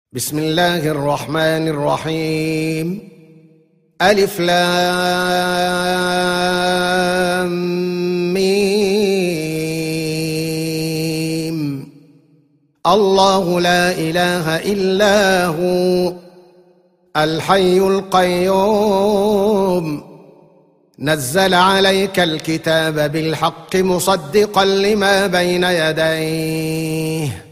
بسم الله الرحمن الرحيم. ألف لام ميم. الله لا إله إلا هو الحي القيوم نزل عليك الكتاب بالحق مصدقا لما بين يديه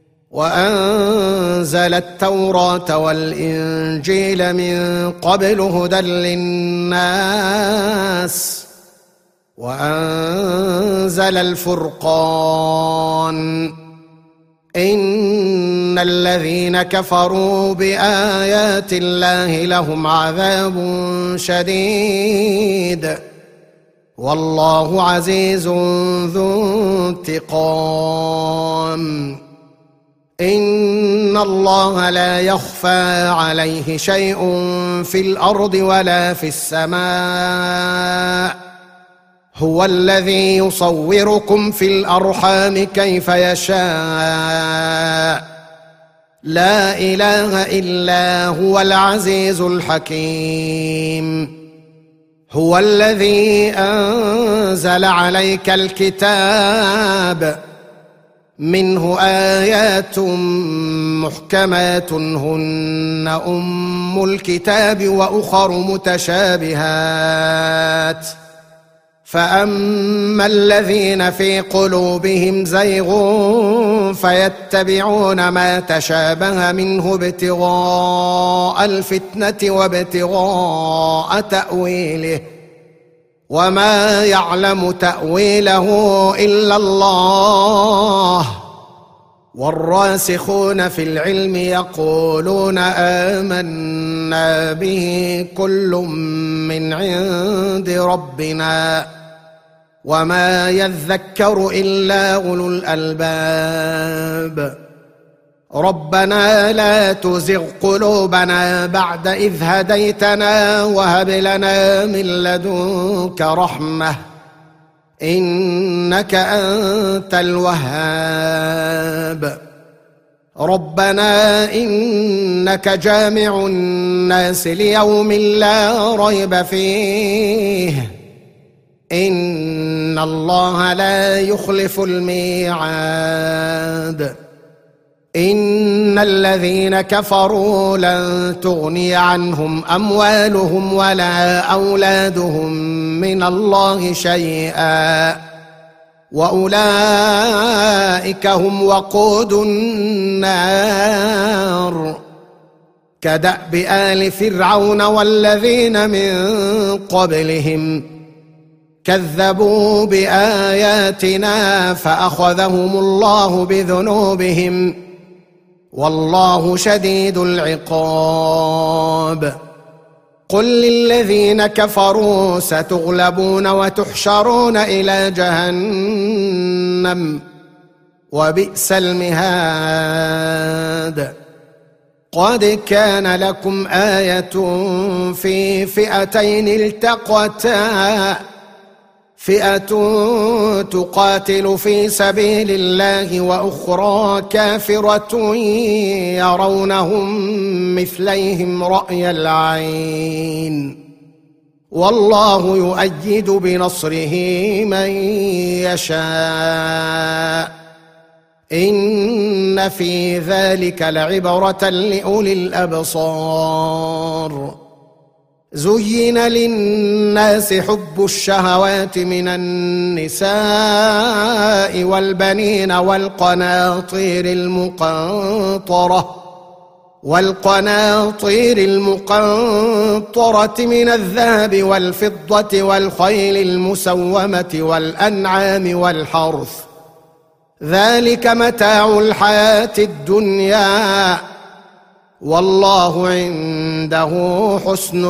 وأنزل التوراة والإنجيل من قبل هدى للناس وأنزل الفرقان إن الذين كفروا بآيات الله لهم عذاب شديد والله عزيز ذو انتقام. إن الله لا يخفى عليه شيء في الأرض ولا في السماء هو الذي يصوركم في الأرحام كيف يشاء لا إله إلا هو العزيز الحكيم. هو الذي أنزل عليك الكتاب منه آيات محكمات هن أم الكتاب وأخر متشابهات فأما الذين في قلوبهم زيغ فيتبعون ما تشابه منه ابتغاء الفتنة وابتغاء تأويله وما يعلم تأويله إلا الله والراسخون في العلم يقولون آمنا به كل من عند ربنا وما يذكر إلا أولو الألباب. ربنا لا تزغ قلوبنا بعد إذ هديتنا وهب لنا من لدنك رحمة إنك أنت الوهاب. ربنا إنك جامع الناس ليوم لا ريب فيه إن الله لا يخلف الميعاد. إن الذين كفروا لن تغني عنهم أموالهم ولا أولادهم من الله شيئا وأولئك هم وقود النار كدأب آل فرعون والذين من قبلهم كذبوا بآياتنا فأخذهم الله بذنوبهم والله شديد العقاب. قل للذين كفروا ستغلبون وتحشرون إلى جهنم وبئس المهاد. قد كان لكم آية في فئتين التقتا فئة تقاتل في سبيل الله وأخرى كافرة يرونهم مثليهم رأي العين والله يؤيد بنصره من يشاء إن في ذلك لعبرة لأولي الأبصار. زين للناس حب الشهوات من النساء والبنين والقناطير المقنطرة من الذهب والفضة والخيل المسومة والأنعام والحرث ذلك متاع الحياة الدنيا والله عنده حسن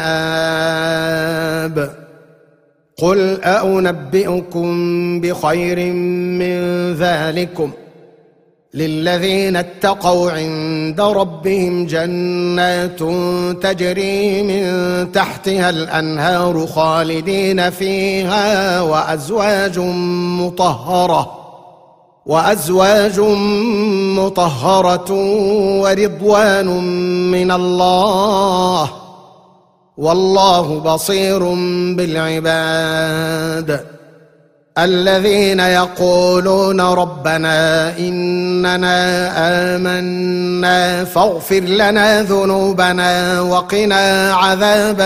المآب. قل أنبئكم بخير من ذلكم للذين اتقوا عند ربهم جنات تجري من تحتها الأنهار خالدين فيها وأزواج مطهرة ورضوان من الله والله بصير بالعباد. الذين يقولون ربنا إننا آمنا فاغفر لنا ذنوبنا وقنا عذاب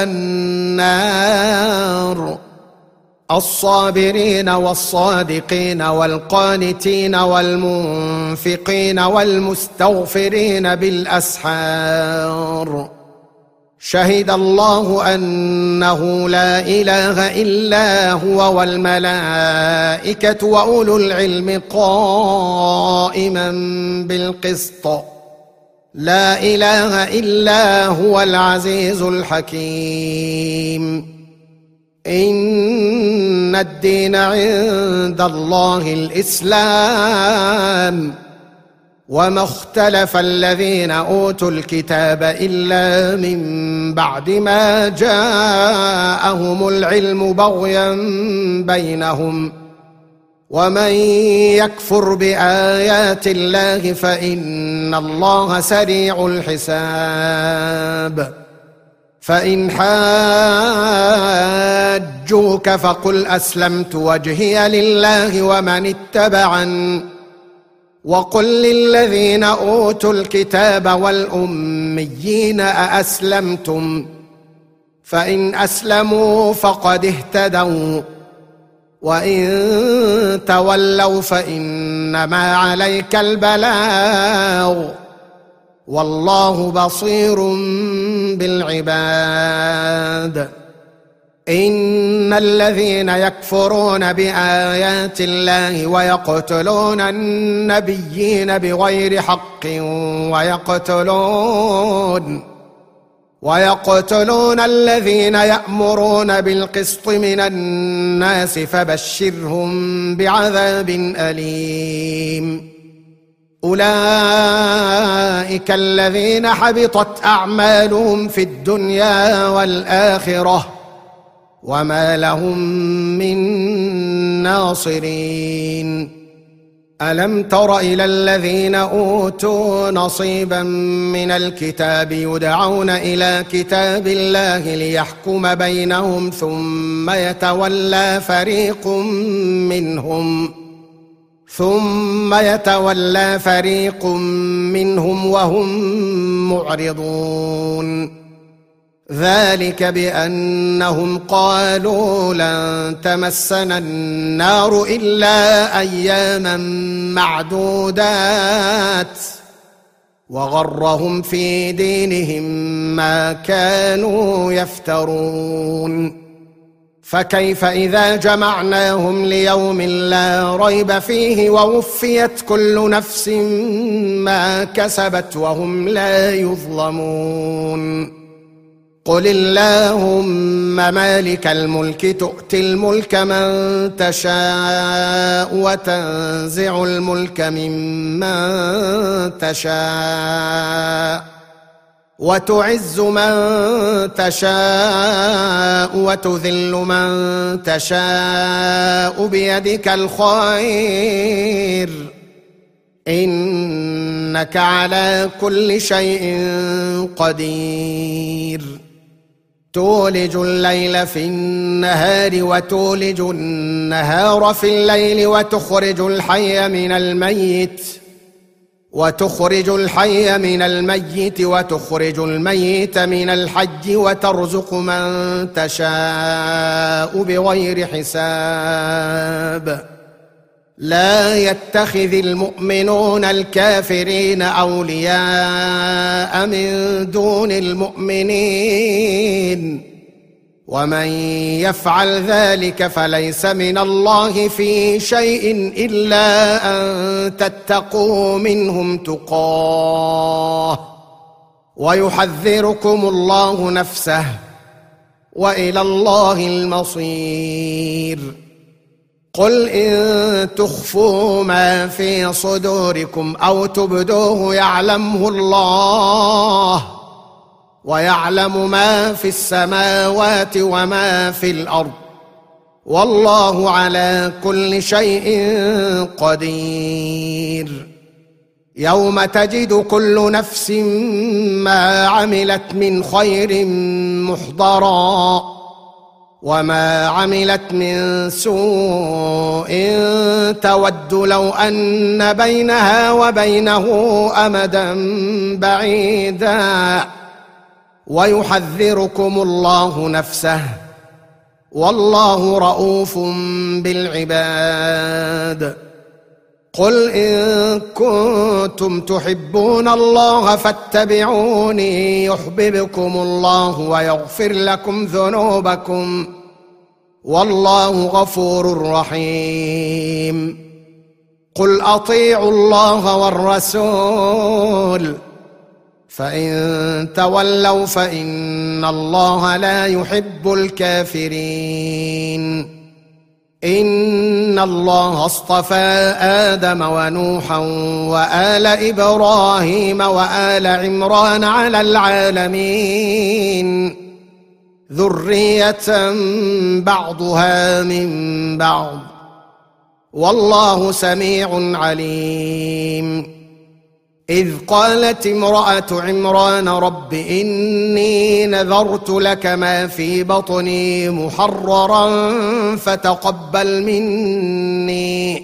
النار. الصابرين والصادقين والقانتين والمنفقين والمستغفرين بالأسحار. شهد الله أنه لا إله إلا هو والملائكة وأولو العلم قائما بالقسط. لا إله إلا هو العزيز الحكيم. إن الدين عند الله الإسلام وما اختلف الذين أوتوا الكتاب إلا من بعد ما جاءهم العلم بغيا بينهم ومن يكفر بآيات الله فإن الله سريع الحساب. فإن حاجوك فقل أسلمت وجهي لله ومن اتبعني وقل للذين أوتوا الكتاب والأميين أأسلمتم فإن أسلموا فقد اهتدوا وإن تولوا فإنما عليك البلاغ والله بصير بالعباد. إن الذين يكفرون بآيات الله ويقتلون النبيين بغير حق ويقتلون الذين يأمرون بالقسط من الناس فبشرهم بعذاب أليم. أولئك الذين حبطت أعمالهم في الدنيا والآخرة وما لهم من ناصرين. ألم تر إلى الذين أوتوا نصيبا من الكتاب يدعون إلى كتاب الله ليحكم بينهم ثم يتولى فريق منهم وهم معرضون. ذلك بأنهم قالوا لن تمسنا النار إلا أياما معدودات وغرهم في دينهم ما كانوا يفترون. فكيف إذا جمعناهم ليوم لا ريب فيه ووفيت كل نفس ما كسبت وهم لا يظلمون. قل اللهم مالك الملك تؤتي الملك من تشاء وتنزع الملك ممن تشاء وتعز من تشاء وتذل من تشاء بيدك الخير إنك على كل شيء قدير. تولج الليل في النهار وتولج النهار في الليل وتخرج الحي من الميت وتخرج الميت من الحي وترزق من تشاء بغير حساب. لا يتخذ المؤمنون الكافرين أولياء من دون المؤمنين ومن يفعل ذلك فليس من الله في شيء إلا أن تتقوا منهم تقاه ويحذركم الله نفسه وإلى الله المصير. قل إن تخفوا ما في صدوركم أو تبدوه يعلمه الله ويعلم ما في السماوات وما في الأرض والله على كل شيء قدير. يوم تجد كل نفس ما عملت من خير محضرا وما عملت من سوء تود لو أن بينها وبينه أمدا بعيدا ويحذركم الله نفسه والله رؤوف بالعباد. قل إن كنتم تحبون الله فاتبعوني يحببكم الله ويغفر لكم ذنوبكم والله غفور رحيم. قل أطيعوا الله والرسول فإن تولوا فإن الله لا يحب الكافرين. إن الله اصطفى آدم ونوحا وآل إبراهيم وآل عمران على العالمين ذرية بعضها من بعض والله سميع عليم. إذ قالت امرأة عمران رب إني نذرت لك ما في بطني محررا فتقبل مني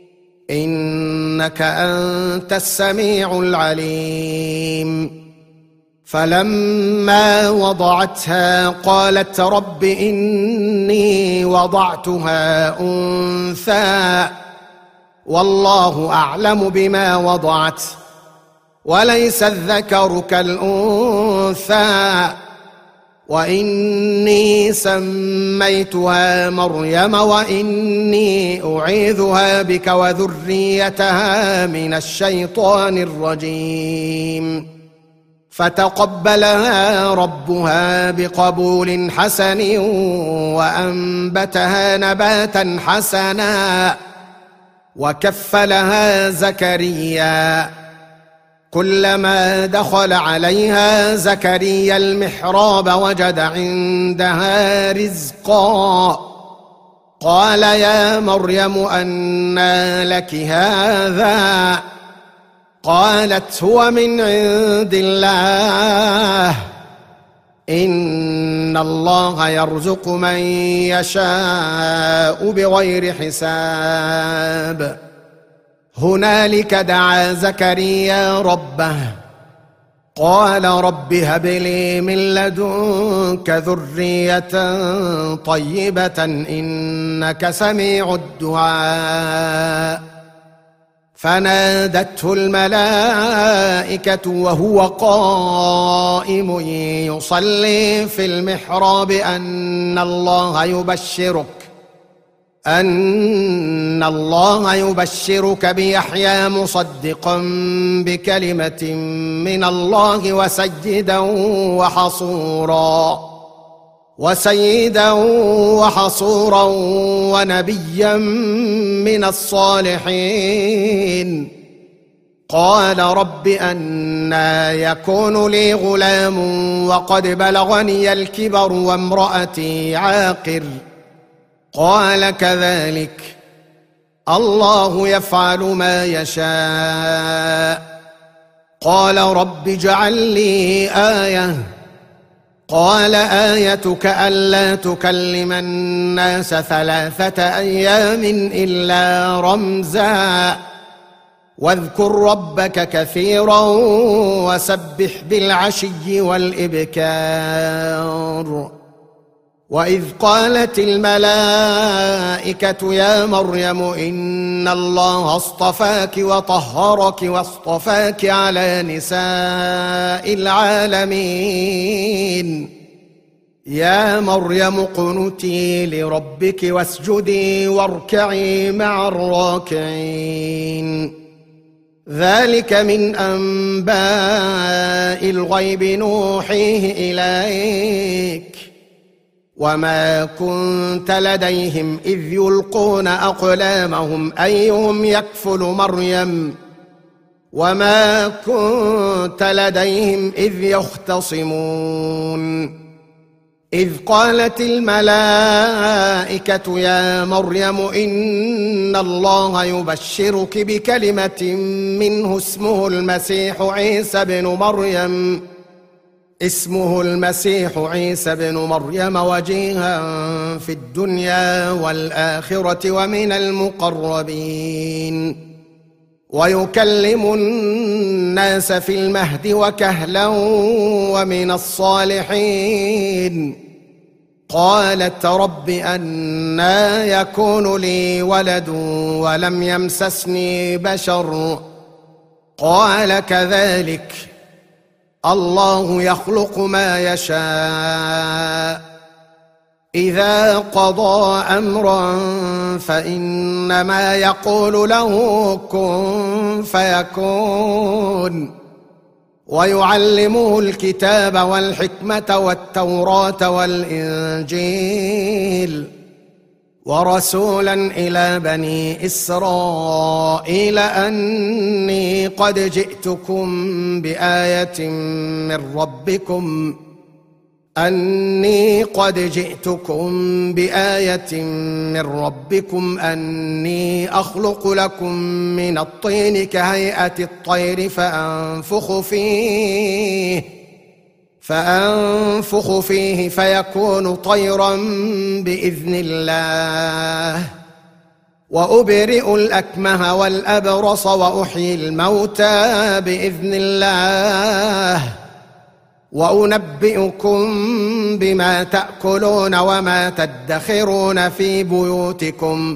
إنك أنت السميع العليم. فلما وضعتها قالت رب إني وضعتها أنثى والله أعلم بما وضعت وليس الذكر كالأنثى وإني سميتها مريم وإني أعيذها بك وذريتها من الشيطان الرجيم. فتقبلها ربها بقبول حسن وأنبتها نباتا حسنا وكفلها زكريا. كلما دخل عليها زكريا المحراب وجد عندها رزقا قال يا مريم أنى لك هذا قالت هو من عند الله إن الله يرزق من يشاء بغير حساب. هنالك دعا زكريا ربه قال رب هب لي من لدنك ذرية طيبة إنك سميع الدعاء. فنادته الملائكة وهو قائم يصلي في المحراب أن الله يبشرك بيحيى مصدقا بكلمة من الله وسيدا وحصورا ونبيا من الصالحين. قال رب أنى يكون لي غلام وقد بلغني الكبر وامرأتي عاقر قال كذلك الله يفعل ما يشاء. قال رب اجعل لي آية قال آيتك ألا تكلم الناس 3 أيام إلا رمزا واذكر ربك كثيرا وسبح بالعشي والإبكار. وإذ قالت الملائكة يا مريم إن الله اصطفاك وطهرك واصطفاك على نساء العالمين يا مريم اقنتي لربك واسجدي واركعي مع الراكعين. ذلك من أنباء الغيب نوحيه إليك وما كنت لديهم إذ يلقون أقلامهم أيهم يكفل مريم وما كنت لديهم إذ يختصمون. إذ قالت الملائكة يا مريم إن الله يبشرك بكلمة منه اسمه المسيح عيسى بن مريم وجيها في الدنيا والآخرة ومن المقربين ويكلم الناس في المهد وكهلا ومن الصالحين. قالت رب أنى يكون لي ولد ولم يمسسني بشر قال كذلك الله يخلق ما يشاء إذا قضى أمرا فإنما يقول له كن فيكون. ويعلمه الكتاب والحكمة والتوراة والإنجيل ورسولا إلى بني إسرائيل أني قد جئتكم بآية من ربكم أني أخلق لكم من الطين كهيئة الطير فأنفخ فيه فيكون طيرا بإذن الله وأبرئ الأكمه والأبرص وأحيي الموتى بإذن الله وأنبئكم بما تأكلون وما تدخرون في بيوتكم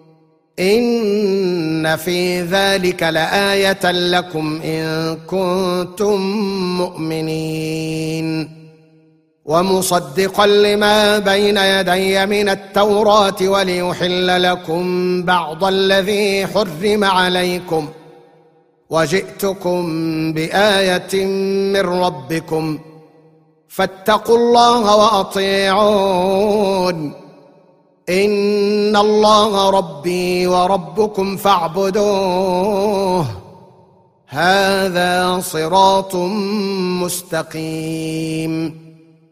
إن في ذلك لآية لكم إن كنتم مؤمنين. ومصدقا لما بين يدي من التوراة وليحل لكم بعض الذي حرم عليكم وجئتكم بآية من ربكم فاتقوا الله وأطيعون إن الله ربي وربكم فاعبدوه هذا صراط مستقيم.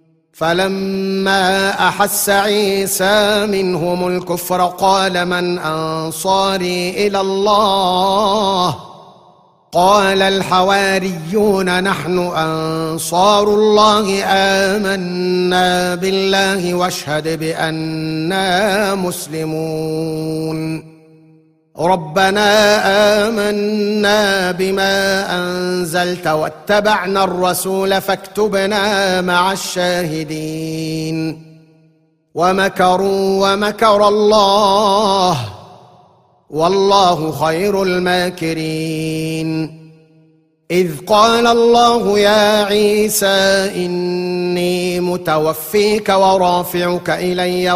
فلما أحس عيسى منهم الكفر قال من أنصاري إلى الله قال الحواريون نحن أنصار الله آمنا بالله واشهد بأننا مسلمون. ربنا آمنا بما أنزلت واتبعنا الرسول فاكتبنا مع الشاهدين. ومكروا ومكر الله والله خير الماكرين. إذ قال الله يا عيسى إني متوفيك ورافعك إلي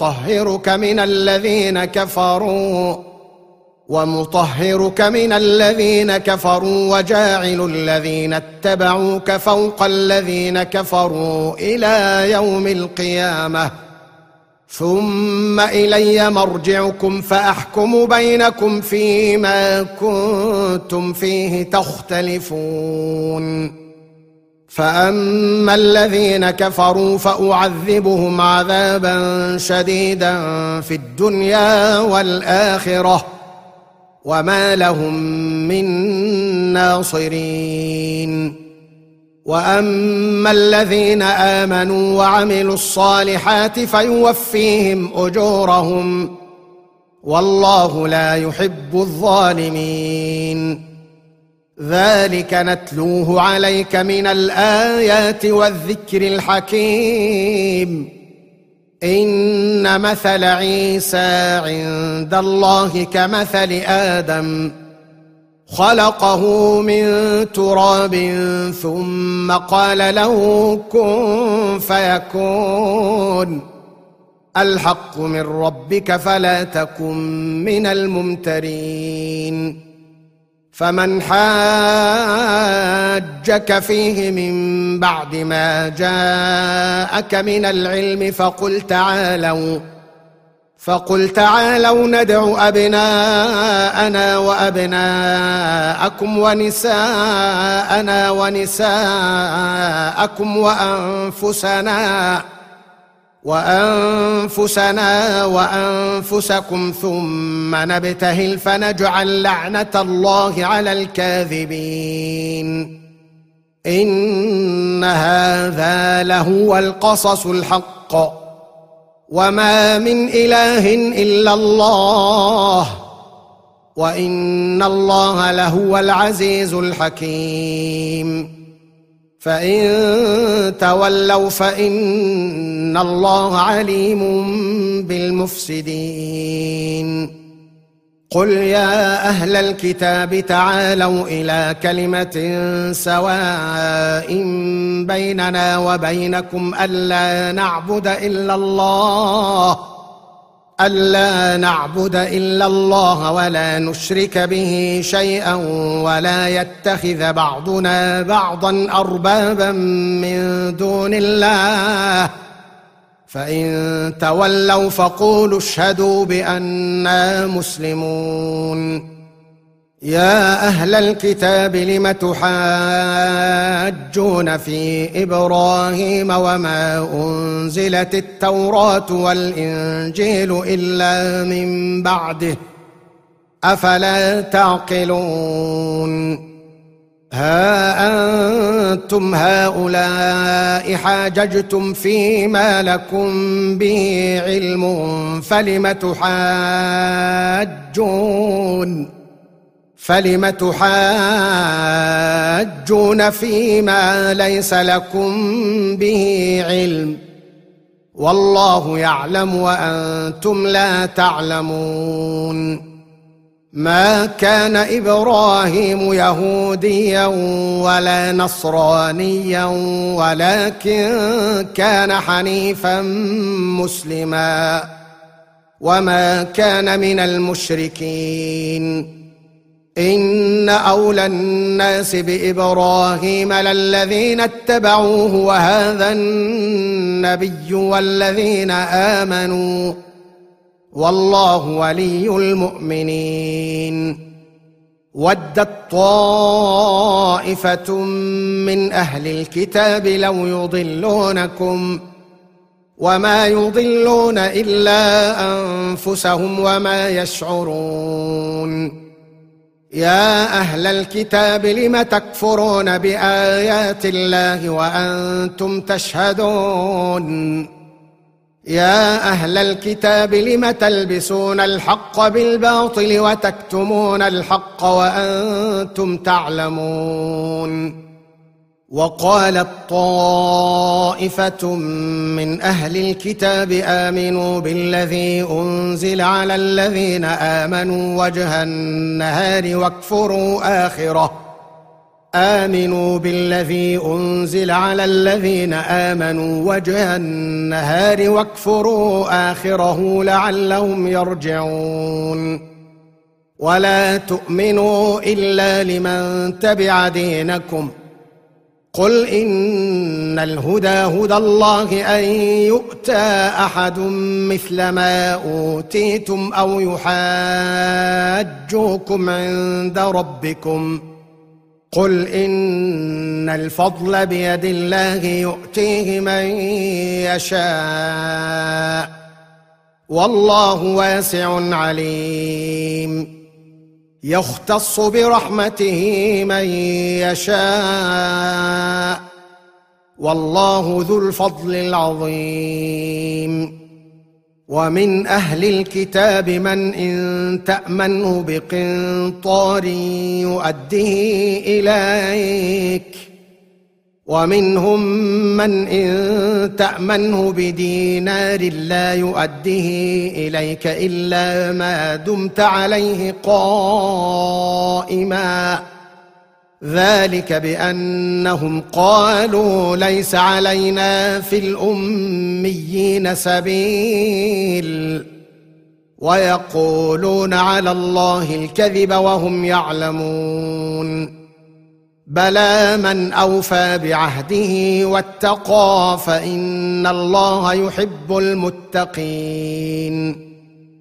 ومطهرك من الذين كفروا وجاعل الذين اتبعوك فوق الذين كفروا إلى يوم القيامة ثم إلي مرجعكم فأحكم بينكم فيما كنتم فيه تختلفون. فأما الذين كفروا فأعذبهم عذابا شديدا في الدنيا والآخرة وما لهم من ناصرين. وأما الذين آمنوا وعملوا الصالحات فيوفيهم أجورهم والله لا يحب الظالمين. ذلك نتلوه عليك من الآيات والذكر الحكيم. إن مثل عيسى عند الله كمثل آدم خلقه من تراب ثم قال له كن فيكون. الحق من ربك فلا تكن من الممترين. فمن حاجك فيه من بعد ما جاءك من العلم فقل تعالوا ندع أبناءنا وأبناءكم ونساءنا ونساءكم وأنفسنا وأنفسكم ثم نبتهل فنجعل لعنة الله على الكاذبين. إن هذا لهو القصص الحق، وما من إله إلا الله، وإن الله لهو العزيز الحكيم. فإن تولوا فإن الله عليم بالمفسدين. قل يا أهل الكتاب تعالوا إلى كلمة سواء بيننا وبينكم ألا نعبد إلا الله ولا نشرك به شيئا ولا يتخذ بعضنا بعضا أربابا من دون الله، فإن تولوا فقولوا اشهدوا بأننا مسلمون. يا أهل الكتاب لم تحاجون في إبراهيم وما أنزلت التوراة والإنجيل إلا من بعده، أفلا تعقلون؟ ها أنتم هؤلاء حاججتم فيما لكم به علم فلم تحاجون فيما ليس لكم به علم، والله يعلم وأنتم لا تعلمون. ما كان إبراهيم يهوديا ولا نصرانيا ولكن كان حنيفا مسلما وما كان من المشركين. إن أولى الناس بإبراهيم للذين اتبعوه وهذا النبي والذين آمنوا، والله ولي المؤمنين. ودت طائفة من أهل الكتاب لو يضلونكم وما يضلون إلا أنفسهم وما يشعرون. يا أهل الكتاب لم تكفرون بآيات الله وأنتم تشهدون؟ يا أهل الكتاب لم تلبسون الحق بالباطل وتكتمون الحق وأنتم تعلمون؟ وقالت طائفة من أهل الكتاب آمنوا بالذي أنزل على الذين آمنوا وجه النهار واكفروا آخره، آمنوا بالذي أنزل على الذين آمنوا وجه النهار واكفروا آخره لعلهم يرجعون. ولا تؤمنوا إلا لمن تبع دينكم، قل إن الهدى هدى الله أن يؤتى أحد مثل ما أوتيتم أو يحاجوكم عند ربكم، قل إن الفضل بيد الله يؤتيه من يشاء والله واسع عليم. يختص برحمته من يشاء والله ذو الفضل العظيم. ومن أهل الكتاب من إن تأمنه بقنطار يؤديه إليك، ومنهم من إن تأمنه بدينار لا يؤديه إليك إلا ما دمت عليه قائما، ذلك بأنهم قالوا ليس علينا في الأميين سبيل، ويقولون على الله الكذب وهم يعلمون. بلى من أوفى بعهده واتقى فإن الله يحب المتقين.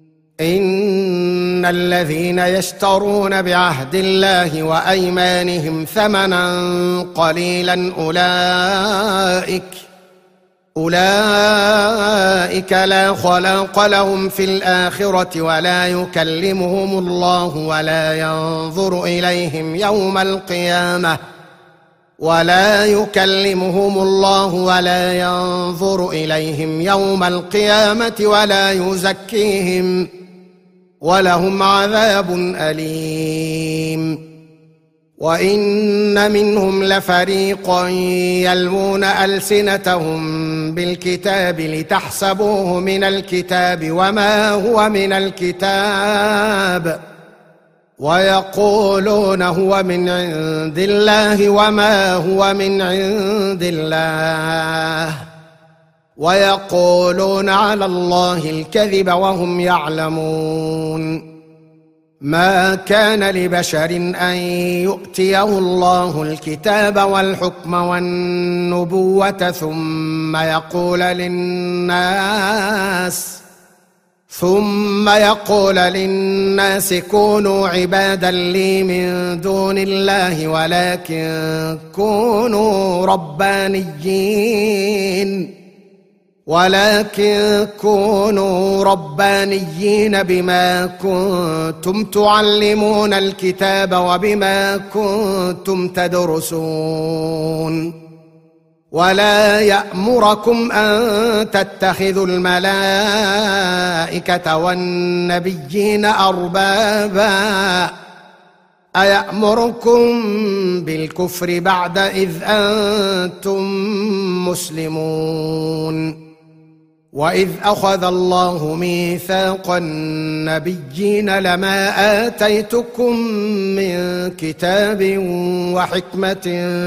إن الذين يشترون بعهد الله وأيمانهم ثمنا قليلا أولئك لا خلاق لهم في الآخرة ولا يكلمهم الله ولا ينظر إليهم يوم القيامة ولا يزكيهم ولهم عذاب أليم. وإن منهم لفريقا يلوون ألسنتهم بالكتاب لتحسبوه من الكتاب وما هو من الكتاب ويقولون هو من عند الله وما هو من عند الله ويقولون على الله الكذب وهم يعلمون. ما كان لبشر أن يؤتيه الله الكتاب والحكم والنبوة ثم يقول للناس كونوا عبادا لي من دون الله ولكن كونوا ربانيين بما كنتم تعلمون الكتاب وبما كنتم تدرسون. ولا يأمركم أن تتخذوا الملائكة والنبيين أربابا أيأمركم بالكفر بعد إذ أنتم مسلمون. وإذ أخذ الله ميثاق النبيين لما آتيتكم من كتاب وحكمة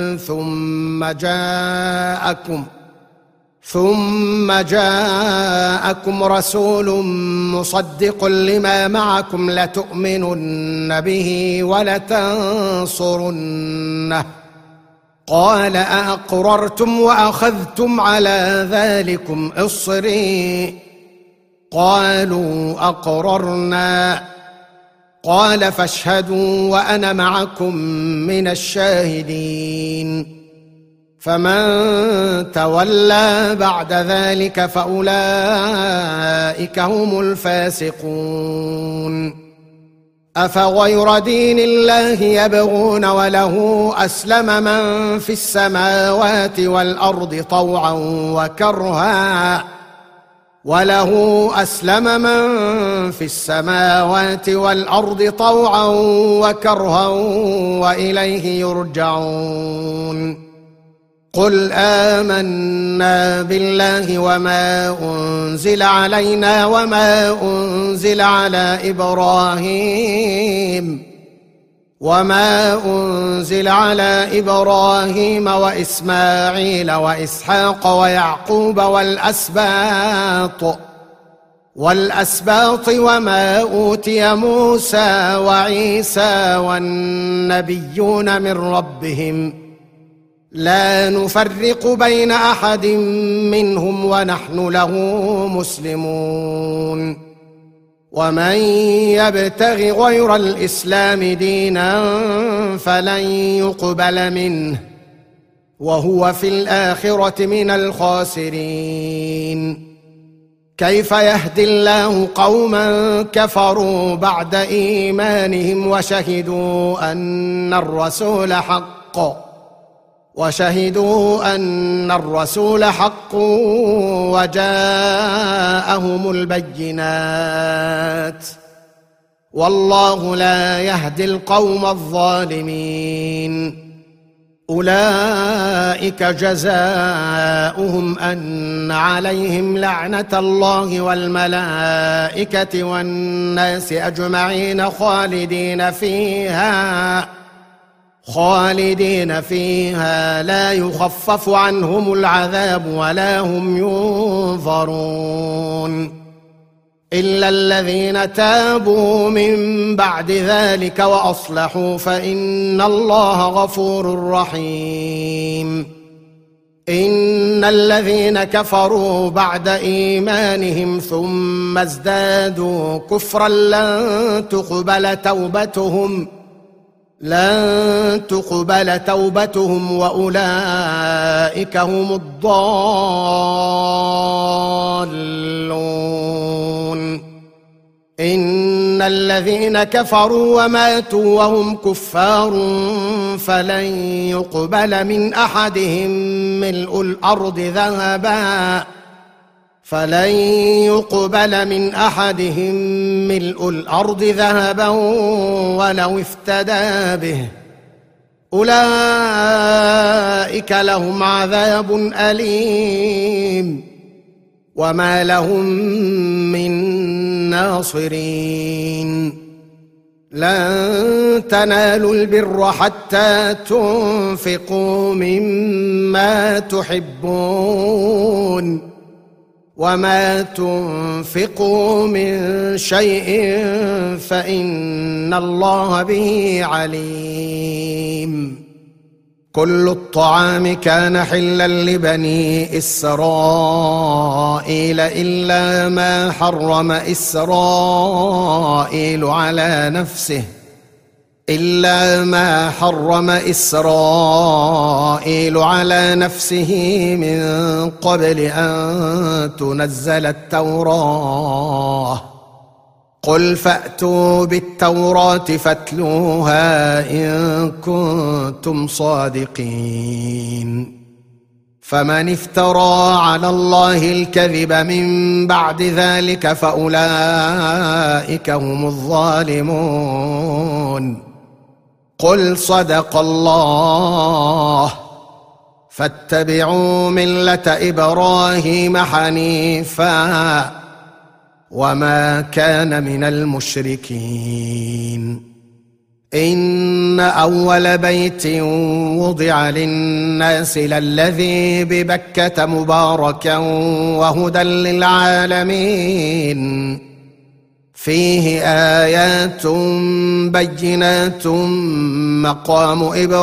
ثم جاءكم رسول مصدق لما معكم لتؤمنن به ولتنصرنه قال أأقررتم وأخذتم على ذلكم إصري قالوا أقررنا قال فاشهدوا وأنا معكم من الشاهدين. فمن تولى بعد ذلك فأولئك هم الفاسقون. أفغير دين الله يبغون وله أسلم من في السماوات والأرض طوعا وكرها وإليه يرجعون. قل آمنا بالله وما أنزل علينا وما أنزل على إبراهيم وإسماعيل وإسحاق ويعقوب والأسباط وما أوتي موسى وعيسى والنبيون من ربهم لا نفرق بين أحد منهم ونحن له مسلمون. ومن يبتغ غير الإسلام دينا فلن يقبل منه وهو في الآخرة من الخاسرين. كيف يهدي الله قوما كفروا بعد إيمانهم وشهدوا أن الرسول حق وجاءهم البينات والله لا يهدي القوم الظالمين. أولئك جزاؤهم أن عليهم لعنة الله والملائكة والناس أجمعين خالدين فيها لا يخفف عنهم العذاب ولا هم ينظرون إلا الذين تابوا من بعد ذلك وأصلحوا فإن الله غفور رحيم. إن الذين كفروا بعد إيمانهم ثم ازدادوا كفرا لن تقبل توبتهم لن تقبل توبتهم وأولئك هم الضالون. إن الذين كفروا وماتوا وهم كفار فلن يقبل من أحدهم ملء الأرض ذهبا ولو افتدى به. أولئك لهم عذاب أليم وما لهم من ناصرين. لن تنالوا البر حتى تنفقوا مما تحبون وما تنفقوا من شيء فإن الله به عليم. كل الطعام كان حلا لبني إسرائيل إلا ما حرم إسرائيل على نفسه من قبل أن تنزل التوراة. قل فأتوا بالتوراة فاتلوها إن كنتم صادقين. فمن افترى على الله الكذب من بعد ذلك فأولئك هم الظالمون. قل صدق الله فاتبعوا ملة إبراهيم حنيفا وما كان من المشركين. إن أول بيت وضع للناس للذي ببكة مباركا وهدى للعالمين فيه آيات بينات مقام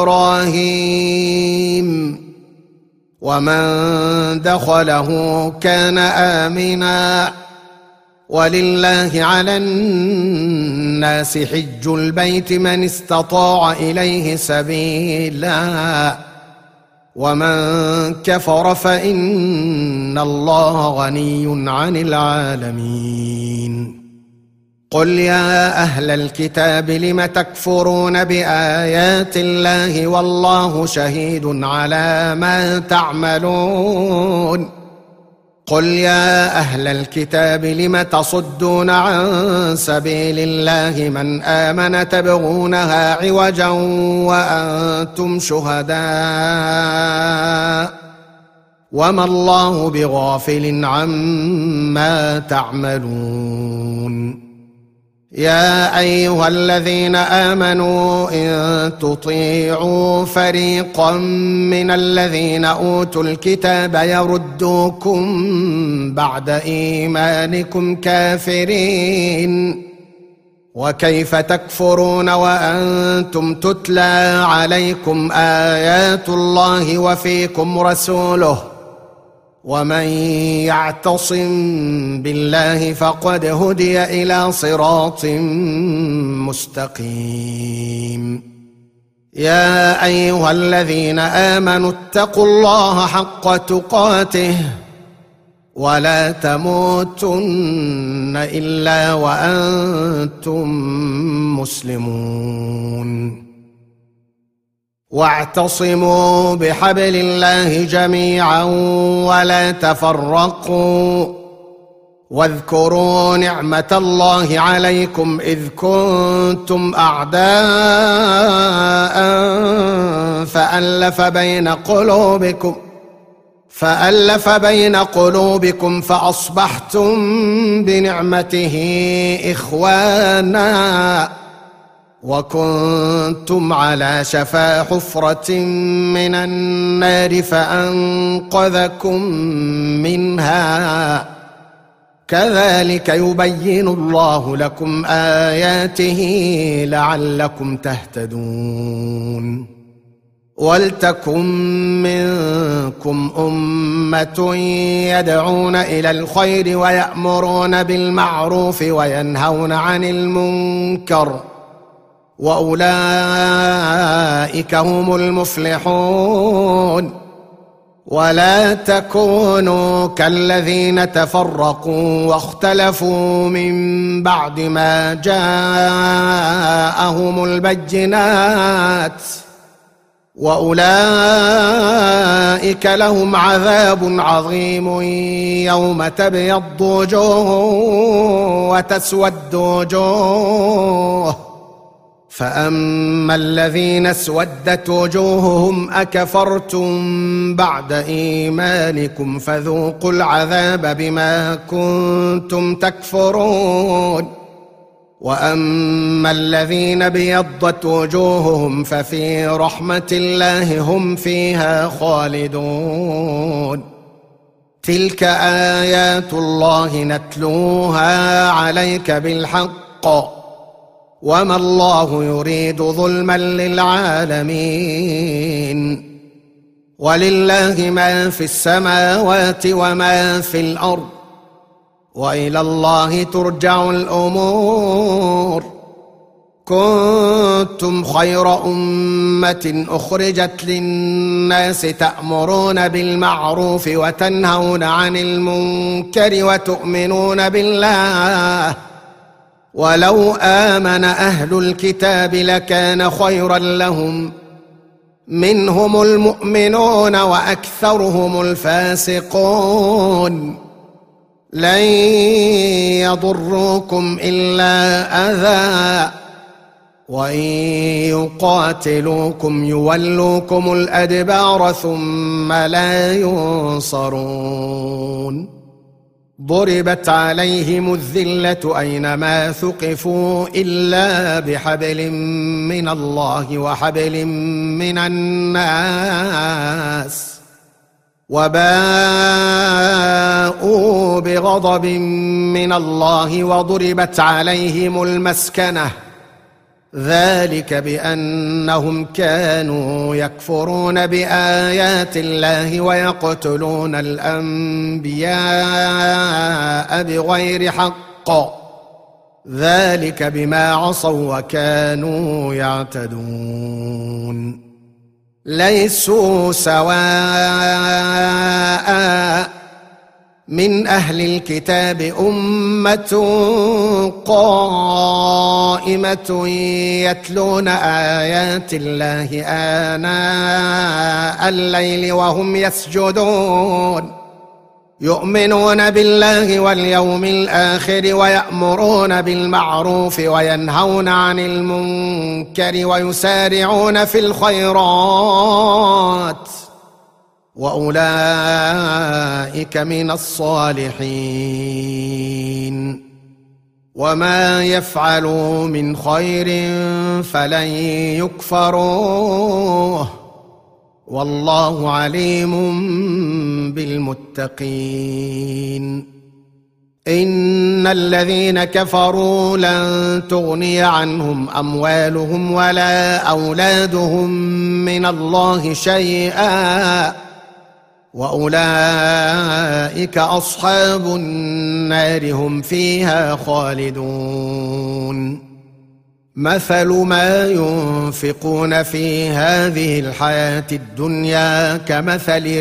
إبراهيم ومن دخله كان آمنا ولله على الناس حج البيت من استطاع إليه سبيلا ومن كفر فإن الله غني عن العالمين. قل يا أهل الكتاب لم تكفرون بآيات الله والله شهيد على ما تعملون. قل يا أهل الكتاب لم تصدون عن سبيل الله من آمن تبغونها عوجا وأنتم شهداء وما الله بغافل عما تعملون. يا أيها الذين آمنوا إن تطيعوا فريقا من الذين أوتوا الكتاب يردوكم بعد إيمانكم كافرين وكيف تكفرون وأنتم تتلى عليكم آيات الله وفيكم رسوله ومن يعتصم بالله فقد هدي إلى صراط مستقيم. يا أيها الذين آمنوا اتقوا الله حق تقاته ولا تموتن إلا وأنتم مسلمون. واعتصموا بحبل الله جميعا ولا تفرقوا واذكروا نعمة الله عليكم إذ كنتم أعداء فألف بين قلوبكم فأصبحتم بنعمته إخوانا وكنتم على شفا حفرة من النار فأنقذكم منها كذلك يبين الله لكم آياته لعلكم تهتدون. ولتكن منكم أمة يدعون إلى الخير ويأمرون بالمعروف وينهون عن المنكر وأولئك هم المفلحون. ولا تكونوا كالذين تفرقوا واختلفوا من بعد ما جاءهم البينات، وأولئك لهم عذاب عظيم يوم تبيض وجوه وتسود وجوه. فأما الذين اسودت وجوههم أكفرتم بعد إيمانكم فذوقوا العذاب بما كنتم تكفرون. وأما الذين ابيضت وجوههم ففي رحمة الله هم فيها خالدون. تلك آيات الله نتلوها عليك بالحق، وما الله يريد ظلما للعالمين. ولله ما في السماوات وما في الأرض، وإلى الله ترجع الأمور. كنتم خير أمة أخرجت للناس تأمرون بالمعروف وتنهون عن المنكر وتؤمنون بالله. ولو آمن أهل الكتاب لكان خيرا لهم، منهم المؤمنون وأكثرهم الفاسقون. لن يضروكم إلا أذى، وإن يقاتلوكم يولوكم الأدبار ثم لا ينصرون. ضربت عليهم الذلة أينما ثقفوا إلا بحبل من الله وحبل من الناس، وباءوا بغضب من الله وضربت عليهم المسكنة، ذلك بأنهم كانوا يكفرون بآيات الله ويقتلون الأنبياء بغير حق، ذلك بما عصوا وكانوا يعتدون. ليسوا سواء من أهل الكتاب أمة قائمة يتلون آيات الله آناء الليل وهم يسجدون، يؤمنون بالله واليوم الآخر ويأمرون بالمعروف وينهون عن المنكر ويسارعون في الخيرات، وأولئك من الصالحين. وما يفعلوا من خير فلن يكفروه، والله عليم بالمتقين. إن الذين كفروا لن تغني عنهم أموالهم ولا أولادهم من الله شيئا، وأولئك أصحاب النار هم فيها خالدون. مثل ما ينفقون في هذه الحياة الدنيا كمثل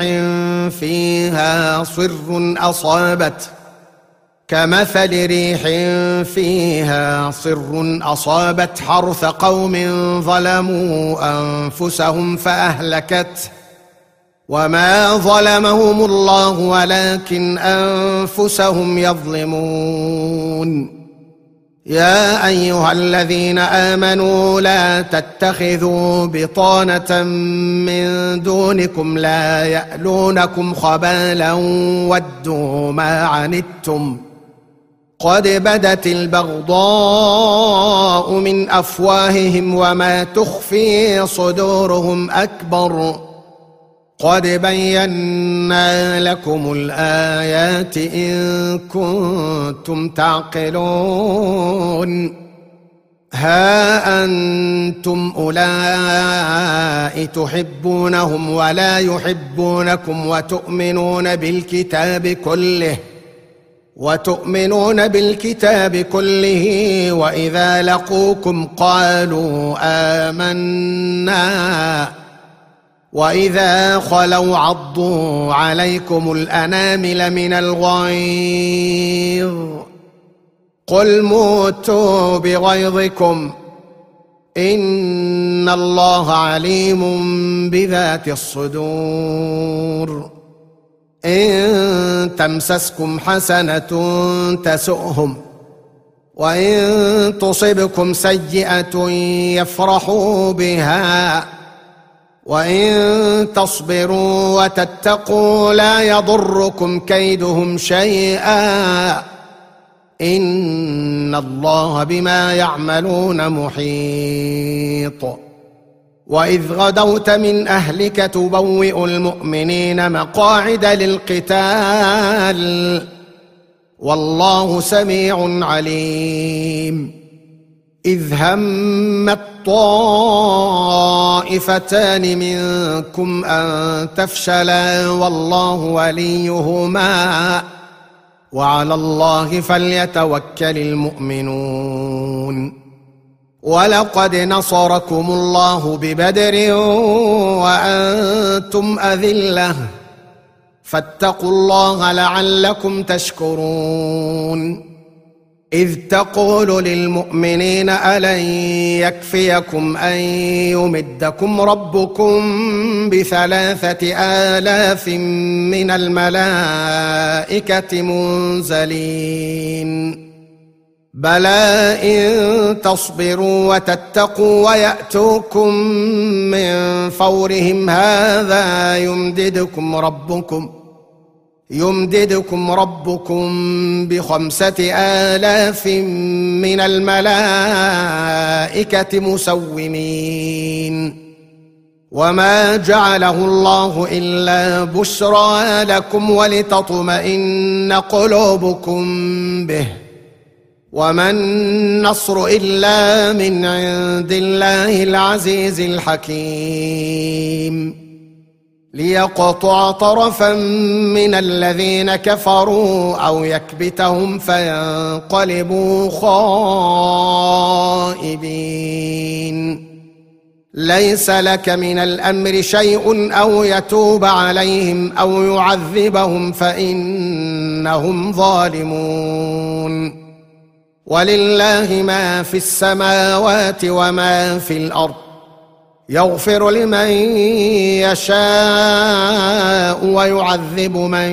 ريح فيها صر أصابت حرث قوم ظلموا أنفسهم فأهلكته، وما ظلمهم الله ولكن أنفسهم يظلمون. يا أيها الذين آمنوا لا تتخذوا بطانة من دونكم لا يألونكم خبالا ودوا ما عنتم قد بدت البغضاء من أفواههم وما تخفي صدورهم أكبر، قد بينا لكم الآيات إن كنتم تعقلون. ها أنتم أولئك تحبونهم ولا يحبونكم وتؤمنون بالكتاب كله وتؤمنون بالكتاب كله، وإذا لقوكم قالوا آمنا، وإذا خلوا عضوا عليكم الأنامل من الغيظ. قل موتوا بغيظكم إن الله عليم بذات الصدور. إن تمسسكم حسنة تسؤهم، وإن تصبكم سيئة يفرحوا بها، وإن تصبروا وتتقوا لا يضركم كيدهم شيئا، إن الله بما يعملون محيط. وإذ غدوت من أهلك تبوئ المؤمنين مقاعد للقتال، والله سميع عليم. إذ همت طائفتان منكم أن تفشلا والله وليهما، وعلى الله فليتوكل المؤمنون. ولقد نصركم الله ببدر وأنتم أذلة، فاتقوا الله لعلكم تشكرون. إذ تقول للمؤمنين ألن يكفيكم أن يمدكم ربكم ب3,000 من الملائكة منزلين؟ بلى إن تصبروا وتتقوا ويأتوكم من فورهم هذا يمددكم ربكم ب5,000 من الملائكة مسومين. وما جعله الله إلا بشرى لكم ولتطمئن قلوبكم به، وما النصر إلا من عند الله العزيز الحكيم. ليقطع طرفا من الذين كفروا أو يكبتهم فينقلبوا خائبين. ليس لك من الأمر شيء أو يتوب عليهم أو يعذبهم فإنهم ظالمون. ولله ما في السماوات وما في الأرض، يغفر لمن يشاء ويعذب من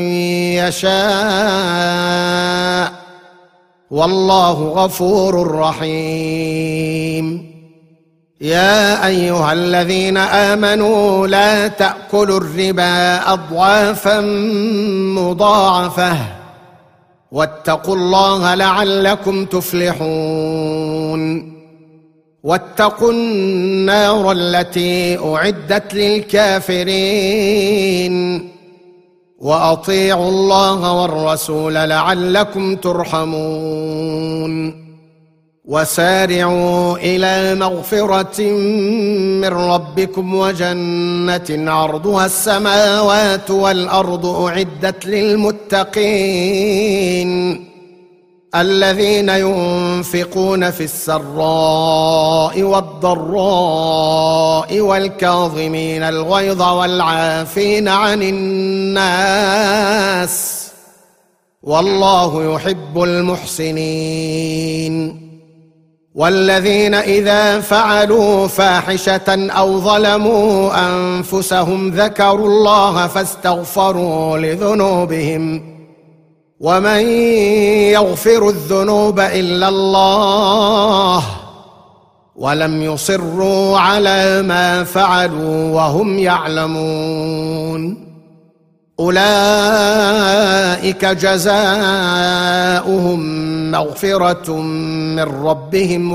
يشاء، والله غفور رحيم. يا أيها الذين آمنوا لا تأكلوا الربا أضعافا مضاعفة، واتقوا الله لعلكم تفلحون. واتقوا النار التي أعدت للكافرين، وأطيعوا الله والرسول لعلكم ترحمون. وسارعوا إلى مغفرة من ربكم وجنة عرضها السماوات والأرض أعدت للمتقين، الذين ينفقون في السراء والضراء والكاظمين الغيظ والعافين عن الناس، والله يحب المحسنين. والذين إذا فعلوا فاحشة أو ظلموا أنفسهم ذكروا الله فاستغفروا لذنوبهم، ومن يغفر الذنوب إلا الله، ولم يصروا على ما فعلوا وهم يعلمون. أولئك جزاؤهم مغفرة من ربهم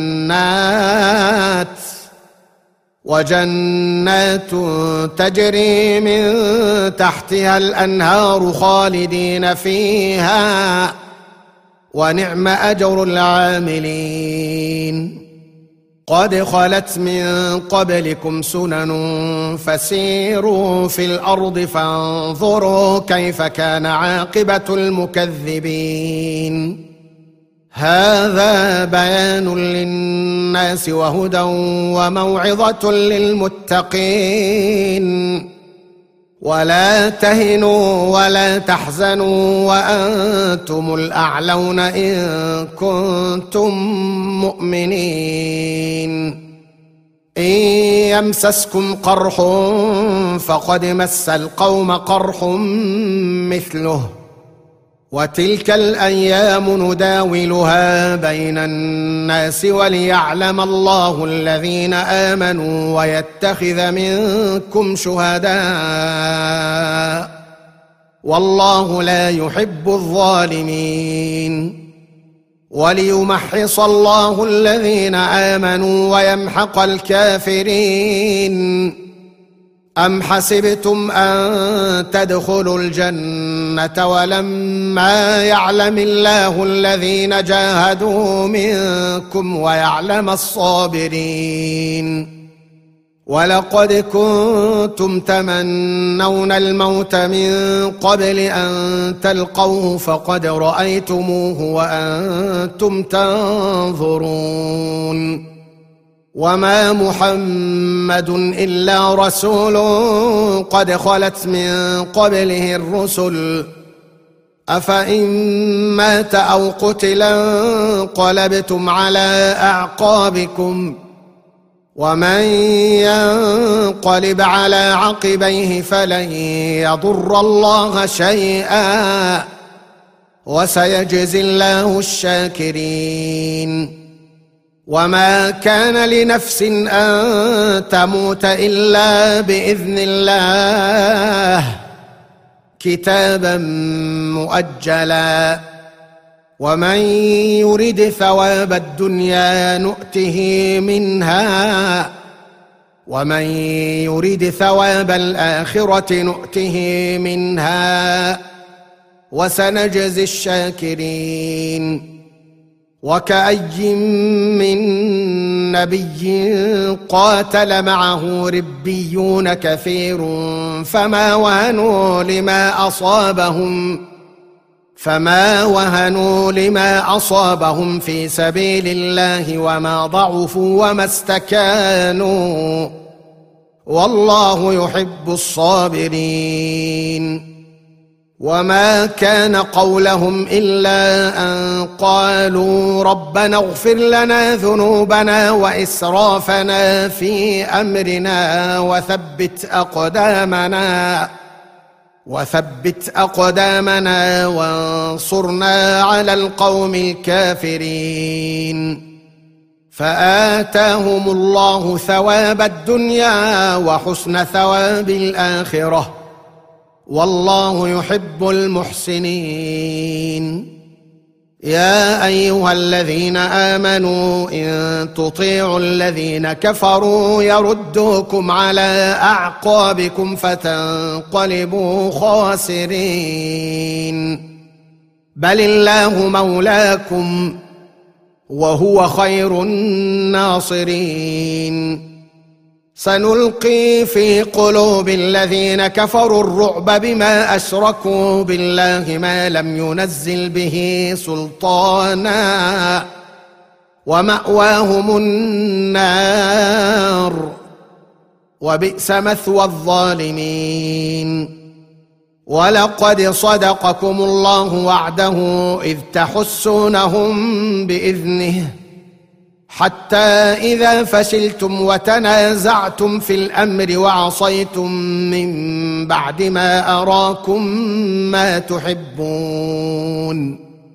وجنات تجري من تحتها الأنهار خالدين فيها، ونعم أجر العاملين. قد خلت من قبلكم سنن فسيروا في الأرض فانظروا كيف كان عاقبة المكذبين. هذا بيان للناس وهدى وموعظة للمتقين. ولا تهنوا ولا تحزنوا وأنتم الأعلون إن كنتم مؤمنين. إن يمسسكم قرح فقد مس القوم قرح مثله وتلك الأيام نداولها بين الناس وليعلم الله الذين آمنوا ويتخذ منكم شهداء والله لا يحب الظالمين. وليمحص الله الذين آمنوا ويمحق الكافرين. أم حسبتم أن تدخلوا الجنة ولما يعلم الله الذين جاهدوا منكم ويعلم الصابرين. ولقد كنتم تمنون الموت من قبل أن تلقوه فقد رأيتموه وأنتم تنظرون. وما محمد إلا رسول قد خلت من قبله الرسل أفإن مات أو قتلا انقلبتم على أعقابكم ومن ينقلب على عقبيه فلن يضر الله شيئا وسيجزي الله الشاكرين. وما كان لنفس أن تموت إلا بإذن الله كتابا مؤجلا. ومن يرد ثواب الدنيا نؤته منها ومن يرد ثواب الآخرة نؤته منها وسنجزي الشاكرين. وكأي من نبي قاتل معه ربيون كثير فما وهنوا لما أصابهم في سبيل الله وما ضعفوا وما استكانوا والله يحب الصابرين. وما كان قولهم إلا أن قالوا ربنا اغفر لنا ذنوبنا وإسرافنا في أمرنا وثبت أقدامنا وانصرنا على القوم الكافرين. فآتاهم الله ثواب الدنيا وحسن ثواب الآخرة والله يحب المحسنين. يا أيها الذين آمنوا إن تطيعوا الذين كفروا يردوكم على أعقابكم فتنقلبوا خاسرين. بل الله مولاكم وهو خير الناصرين. سنلقي في قلوب الذين كفروا الرعب بما أشركوا بالله ما لم ينزل به سلطانا ومأواهم النار وبئس مثوى الظالمين. ولقد صدقكم الله وعده إذ تحسونهم بإذنه حتى إذا فشلتم وتنازعتم في الأمر وعصيتم من بعد ما أراكم ما تحبون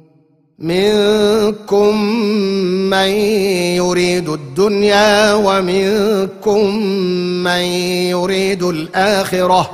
منكم من يريد الدنيا ومنكم من يريد الآخرة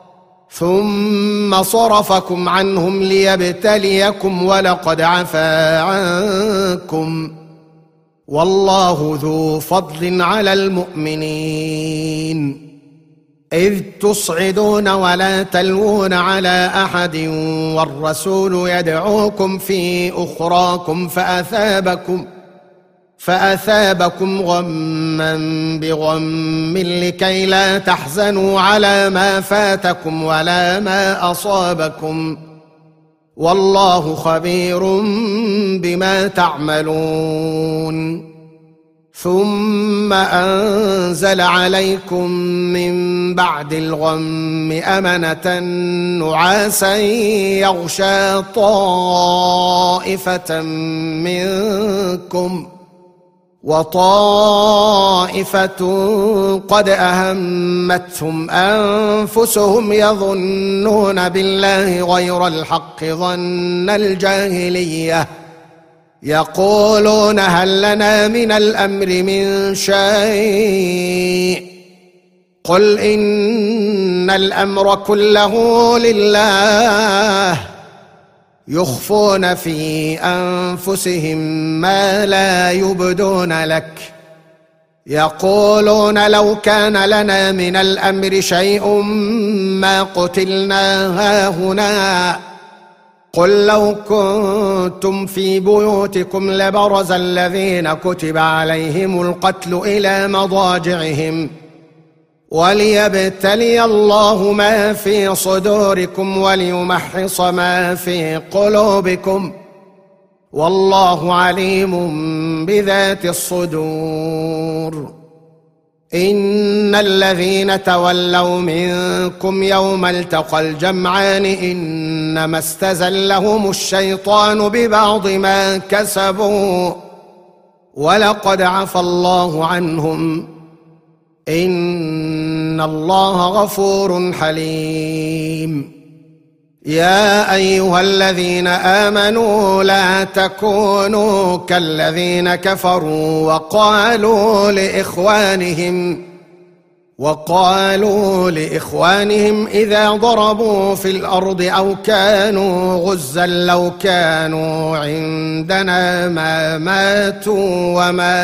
ثم صرفكم عنهم ليبتليكم ولقد عفا عنكم والله ذو فضل على المؤمنين. إذ تصعدون ولا تلوون على أحد والرسول يدعوكم في أخراكم فأثابكم غما بغم لكي لا تحزنوا على ما فاتكم ولا ما أصابكم، والله خبير بما تعملون. ثم أنزل عليكم من بعد الغم أمنة نعاسا يغشى طائفة منكم، وطائفة قد أهمتهم أنفسهم يظنون بالله غير الحق ظن الجاهلية، يقولون هل لنا من الأمر من شيء، قل إن الأمر كله لله، يخفون في أنفسهم ما لا يبدون لك، يقولون لو كان لنا من الأمر شيء ما قتلنا هاهنا، قل لو كنتم في بيوتكم لبرز الذين كتب عليهم القتل إلى مضاجعهم، وليبتلي الله ما في صدوركم وليمحص ما في قلوبكم، والله عليم بذات الصدور. إن الذين تولوا منكم يوم التقى الجمعان إنما استزلهم الشيطان ببعض ما كسبوا، ولقد عفى الله عنهم، إن الله غفور حليم. يا أيها الذين آمنوا لا تكونوا كالذين كفروا وقالوا لإخوانهم إذا ضربوا في الأرض أو كانوا غزا لو كانوا عندنا ما ماتوا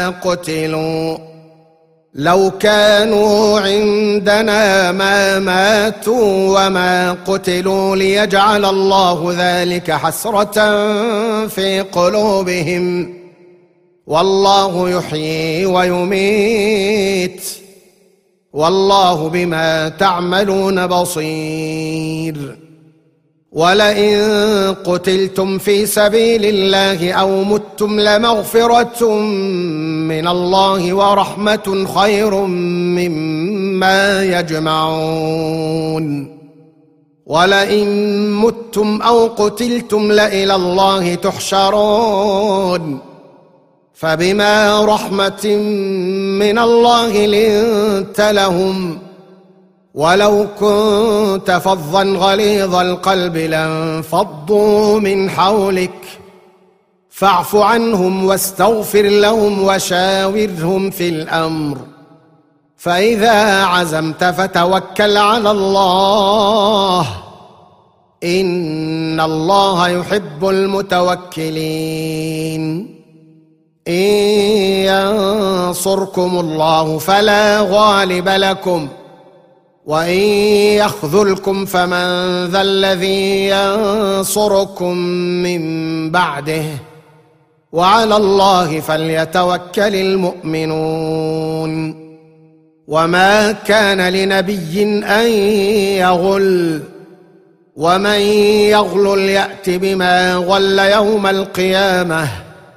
وما قتلوا ليجعل الله ذلك حسرة في قلوبهم، والله يحيي ويميت، والله بما تعملون بصير. ولئن قتلتم في سبيل الله أو متم لمغفرة من الله ورحمة خير مما يجمعون. ولئن متم أو قتلتم لإلى الله تحشرون، فبما رحمة من الله لنت لهم، ولو كنت فظا غليظ القلب لانفضوا من حولك، فاعف عنهم واستغفر لهم وشاورهم في الأمر، فإذا عزمت فتوكل على الله، إن الله يحب المتوكلين. إن ينصركم الله فلا غالب لكم، وإن يخذلكم فمن ذا الذي ينصركم من بعده، وعلى الله فليتوكل المؤمنون. وما كان لنبي أن يغل، ومن يغلل يأت بما غل يوم القيامة،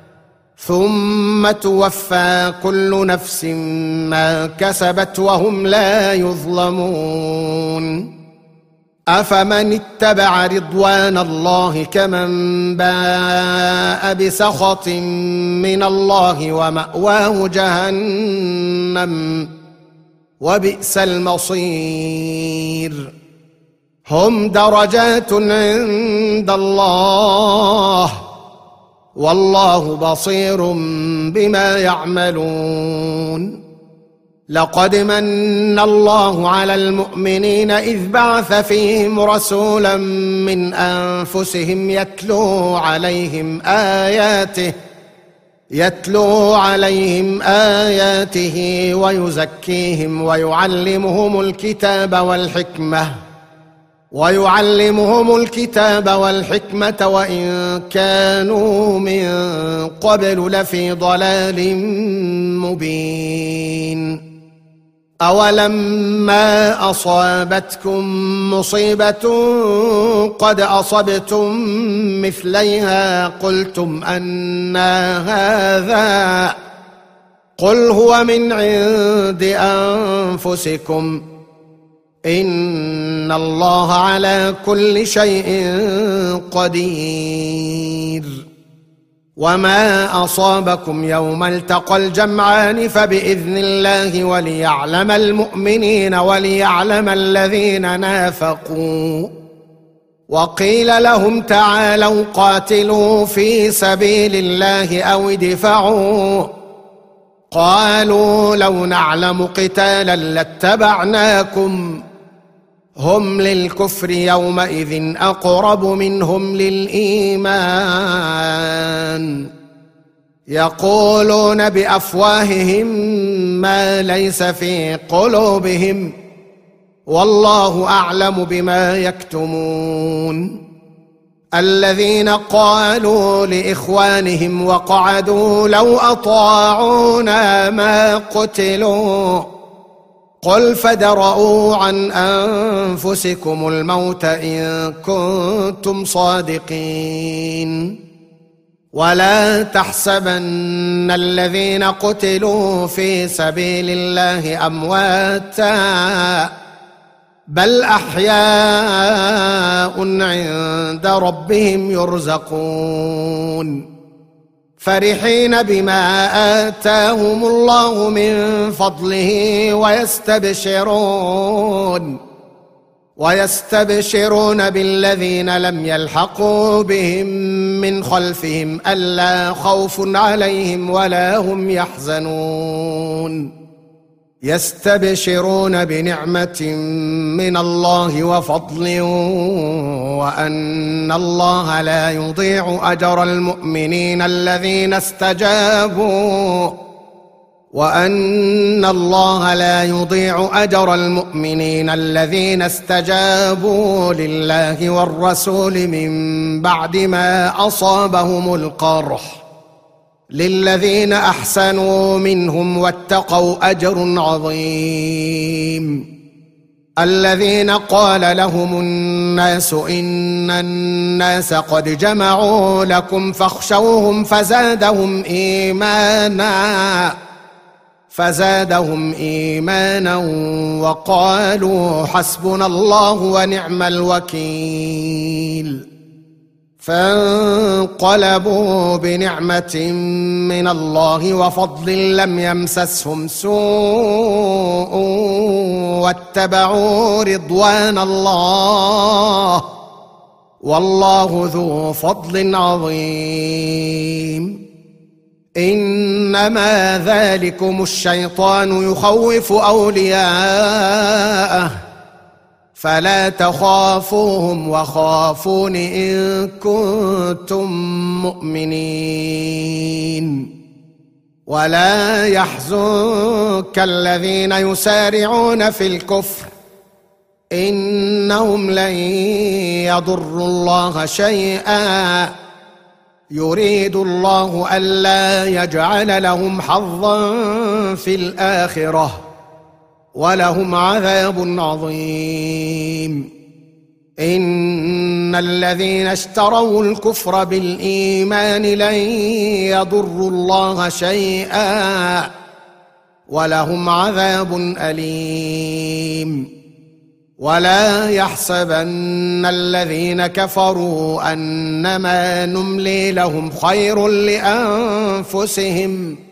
ثم توفى كل نفس ما كسبت وهم لا يظلمون. أفمن اتبع رضوان الله كمن باء بسخط من الله ومأواه جهنم وبئس المصير. هم درجات عند الله، والله بصير بما يعملون. لقد من الله على المؤمنين إذ بعث فيهم رسولا من أنفسهم يتلو عليهم آياته ويزكيهم ويعلمهم الكتاب والحكمة ويعلمهم الكتاب والحكمة وإن كانوا من قبل لفي ضلال مبين. أولما أصابتكم مصيبة قد أصبتم مثليها قلتم أنى هذا قل هو من عند أنفسكم إن الله على كل شيء قدير. وما أصابكم يوم التقى الجمعان فبإذن الله وليعلم المؤمنين وليعلم الذين نافقوا. وقيل لهم تعالوا قاتلوا في سبيل الله أو ادفعوا قالوا لو نعلم قتالا لاتبعناكم هم للكفر يومئذ أقرب منهم للإيمان يقولون بأفواههم ما ليس في قلوبهم والله أعلم بما يكتمون. الذين قالوا لإخوانهم وقعدوا لو أطاعونا ما قتلوا قل فادرءوا عن أنفسكم الموت إن كنتم صادقين. ولا تحسبن الذين قتلوا في سبيل الله أمواتا بل أحياء عند ربهم يرزقون فرحين بما آتاهم الله من فضله ويستبشرون بالذين لم يلحقوا بهم من خلفهم ألا خوف عليهم ولا هم يحزنون يستبشرون بنعمة من الله وفضل وأن الله لا يضيع أجر المؤمنين الذين استجابوا لله والرسول من بعد ما أصابهم القرح للذين أحسنوا منهم واتقوا أجر عظيم. الذين قال لهم الناس إن الناس قد جمعوا لكم فاخشوهم فزادهم إيمانا وقالوا حسبنا الله ونعم الوكيل. فانقلبوا بنعمة من الله وفضل لم يمسسهم سوء واتبعوا رضوان الله والله ذو فضل عظيم. إنما ذلكم الشيطان يخوف أولياءه فلا تخافوهم وخافون إن كنتم مؤمنين. ولا يحزنك الذين يسارعون في الكفر إنهم لن يضروا الله شيئا يريد الله ألا يجعل لهم حظا في الآخرة ولهم عذاب عظيم. إن الذين اشتروا الكفر بالإيمان لن يضروا الله شيئا ولهم عذاب أليم. ولا يحسبن الذين كفروا أنما نملي لهم خير لأنفسهم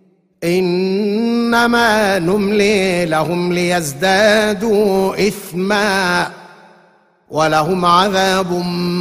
إنما نملي لهم ليزدادوا إثما ولهم عذاب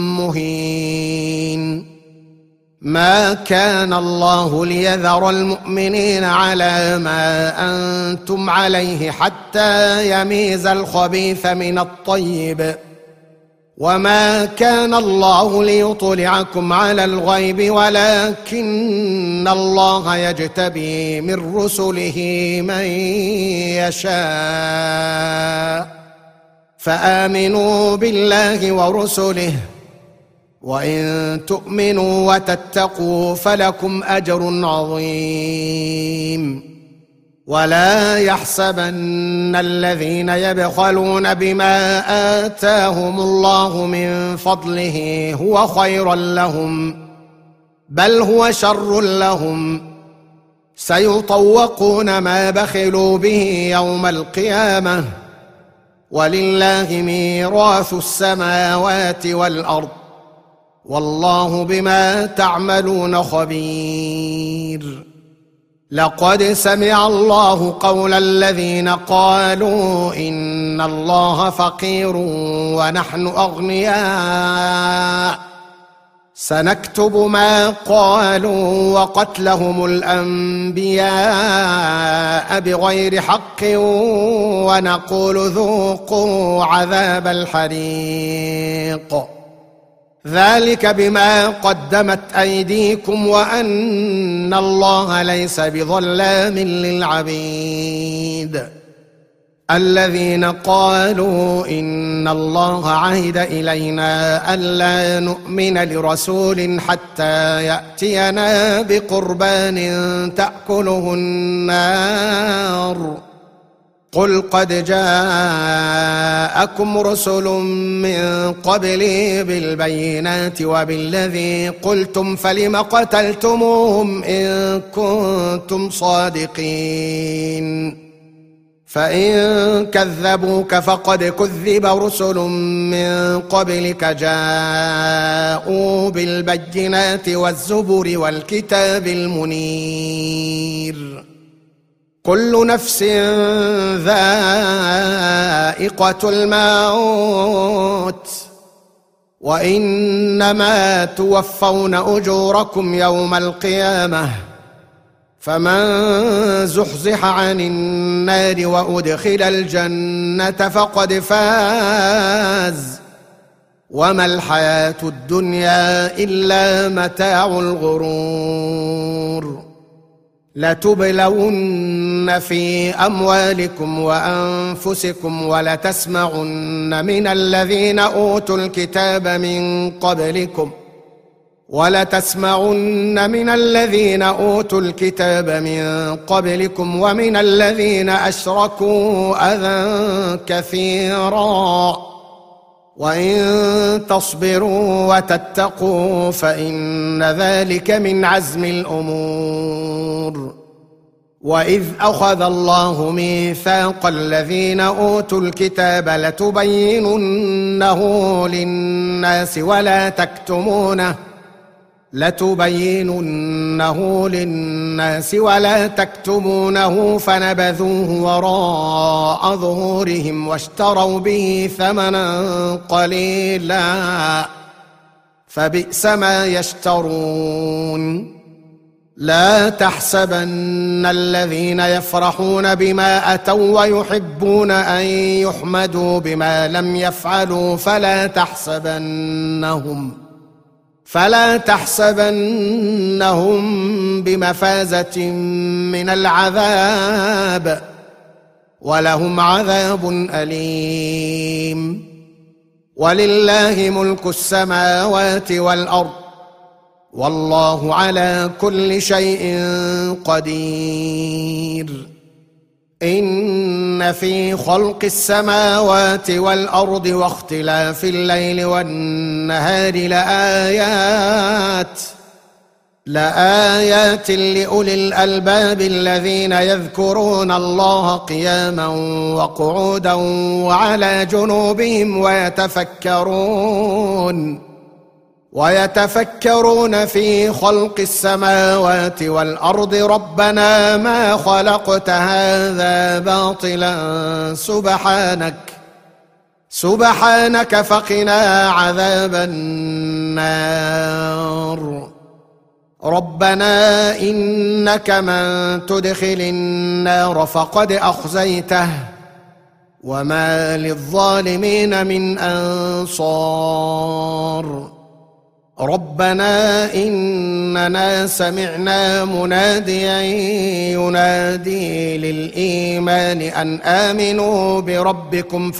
مهين. ما كان الله ليذر المؤمنين على ما أنتم عليه حتى يميز الخبيث من الطيب وما كان الله ليطلعكم على الغيب ولكن الله يجتبي من رسله من يشاء فآمنوا بالله ورسله، وإن تؤمنوا وتتقوا فلكم أجر عظيم. ولا يحسبن الذين يبخلون بما آتاهم الله من فضله هو خيرا لهم، بل هو شر لهم، سيطوقون ما بخلوا به يوم القيامة، ولله ميراث السماوات والأرض، والله بما تعملون خبير. لقد سمع الله قول الذين قالوا إن الله فقير ونحن أغنياء، سنكتب ما قالوا وقتلهم الأنبياء بغير حق، ونقول ذوقوا عذاب الحريق، ذلك بما قدمت أيديكم وأن الله ليس بظلام للعبيد. الذين قالوا إن الله عهد إلينا ألا نؤمن لرسول حتى يأتينا بقربان تأكله النار، قل قد جاءكم رسل من قبلي بالبينات وبالذي قلتم فلم قتلتموهم إن كنتم صادقين. فإن كذبوك فقد كذب رسل من قبلك جاءوا بالبينات والزبر والكتاب المنير. كل نفس ذائقة الموت، وإنما توفون أجوركم يوم القيامة، فمن زحزح عن النار وأدخل الجنة فقد فاز، وما الحياة الدنيا إلا متاع الغرور. لتبلون في أموالكم وأنفسكم ولتسمعن من الذين أوتوا الكتاب من قبلكم ومن الذين أشركوا أذى كثيرا، وإن تصبروا وتتقوا فإن ذلك من عزم الأمور. وإذ أخذ الله ميثاق الذين أوتوا الكتاب لتبيننه للناس ولا تكتمونه فنبذوه وراء ظهورهم واشتروا به ثمنا قليلا، فبئس ما يشترون. لا تحسبن الذين يفرحون بما أتوا ويحبون أن يحمدوا بما لم يفعلوا فلا تحسبنهم بمفازة من العذاب، ولهم عذاب أليم. ولله ملك السماوات والأرض، والله على كل شيء قدير. إن في خلق السماوات والأرض واختلاف الليل والنهار لآيات لأولي الألباب الذين يذكرون الله قياما وقعودا وعلى جنوبهم ويتفكرون في خلق السماوات والأرض ربنا ما خلقت هذا باطلا سبحانك فقنا عذاب النار. ربنا إنك من تدخل النار فقد أخزيته، وما للظالمين من أنصار. ربنا إننا سمعنا مناديا ينادي للإيمان أن آمنوا بربكم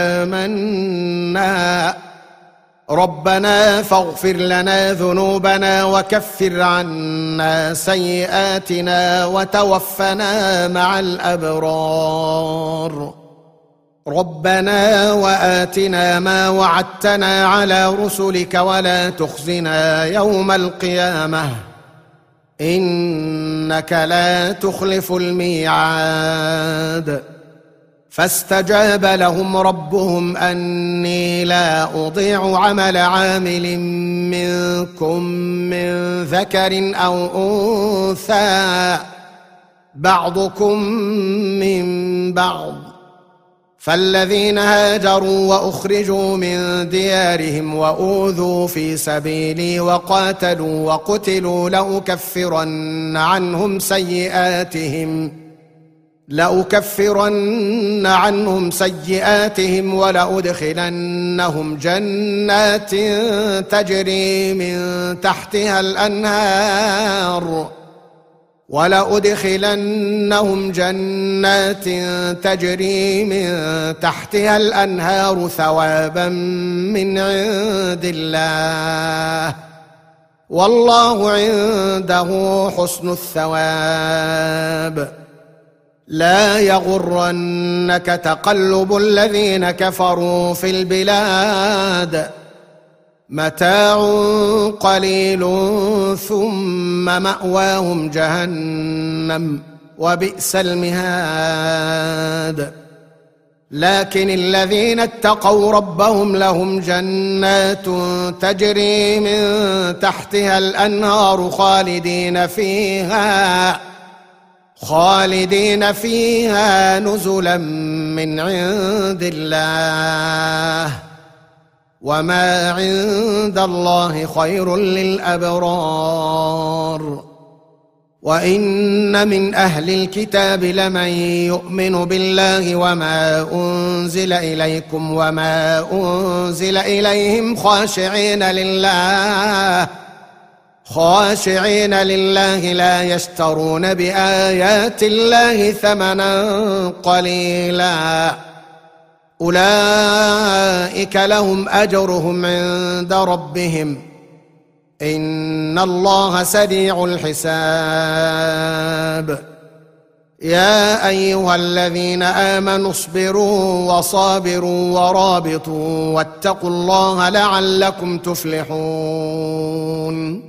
فآمنا ربنا فاغفر لنا ذنوبنا وكفر عنا سيئاتنا وتوفنا مع الأبرار ربنا وآتنا ما وعدتنا على رسلك ولا تخزنا يوم القيامة إنك لا تخلف الميعاد فاستجاب لهم ربهم أني لا أضيع عمل عامل منكم من ذكر أو أنثى بعضكم من بعض فالذين هاجروا وأخرجوا من ديارهم وأوذوا في سبيلي وقاتلوا وقتلوا لأكفرن عنهم سيئاتهم ولأدخلنهم جنات تجري من تحتها الأنهار ثوابا من عند الله والله عنده حسن الثواب لا يغرنك تقلب الذين كفروا في البلاد متاع قليل ثم مأواهم جهنم وبئس المهاد لكن الذين اتقوا ربهم لهم جنات تجري من تحتها الأنهار خالدين فيها نزلا من عند الله وما عند الله خير للأبرار وإن من أهل الكتاب لمن يؤمن بالله وما أنزل إليكم وما أنزل إليهم خاشعين لله لا يشترون بآيات الله ثمنا قليلا أولئك لهم أجرهم عند ربهم إن الله سريع الحساب يا أيها الذين آمنوا اصبروا وصابروا ورابطوا واتقوا الله لعلكم تفلحون